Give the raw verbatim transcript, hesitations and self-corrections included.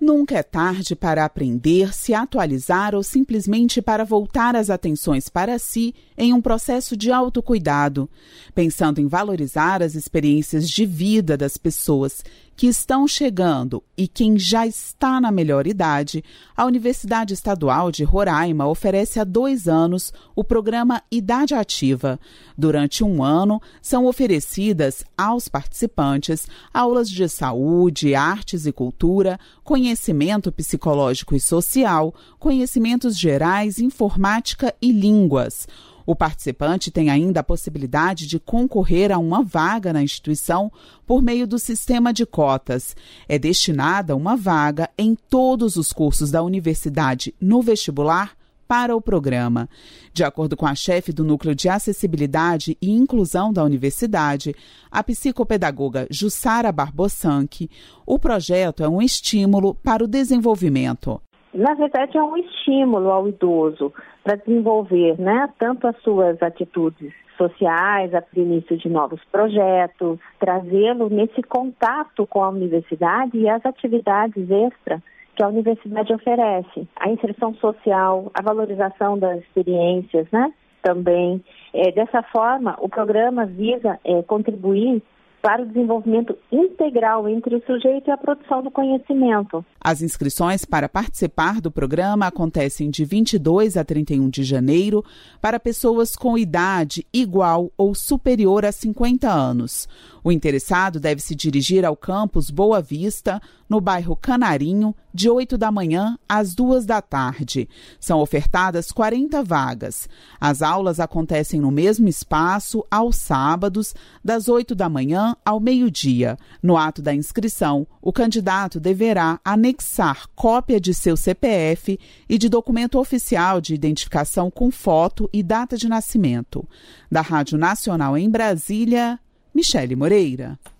Nunca é tarde para aprender, se atualizar ou simplesmente para voltar as atenções para si em um processo de autocuidado, pensando em valorizar as experiências de vida das pessoas que estão chegando e quem já está na melhor idade. A Universidade Estadual de Roraima oferece há dois anos o programa Idade Ativa. Durante um ano, são oferecidas aos participantes aulas de saúde, artes e cultura, conhecimento psicológico e social, conhecimentos gerais, informática e línguas. O participante tem ainda a possibilidade de concorrer a uma vaga na instituição por meio do sistema de cotas. É destinada uma vaga em todos os cursos da universidade no vestibular para o programa. De acordo com a chefe do Núcleo de Acessibilidade e Inclusão da Universidade, a psicopedagoga Jussara Barbosanchi, o projeto é um estímulo para o desenvolvimento. Na verdade, é um estímulo ao idoso para desenvolver, né, tanto as suas atitudes sociais, o início de novos projetos, trazê-lo nesse contato com a universidade e as atividades extras que a universidade oferece. A inserção social, a valorização das experiências, né, também. É, dessa forma, o programa visa é, contribuir para o desenvolvimento integral entre o sujeito e a produção do conhecimento. As inscrições para participar do programa acontecem de vinte e dois a trinta e um de janeiro para pessoas com idade igual ou superior a cinquenta anos. O interessado deve se dirigir ao campus Boa Vista, no bairro Canarinho, de oito da manhã às duas da tarde. São ofertadas quarenta vagas. As aulas acontecem no mesmo espaço, aos sábados, das oito da manhã ao meio-dia. No ato da inscrição, o candidato deverá anexar cópia de seu C P F e de documento oficial de identificação com foto e data de nascimento. Da Rádio Nacional em Brasília, Michele Moreira.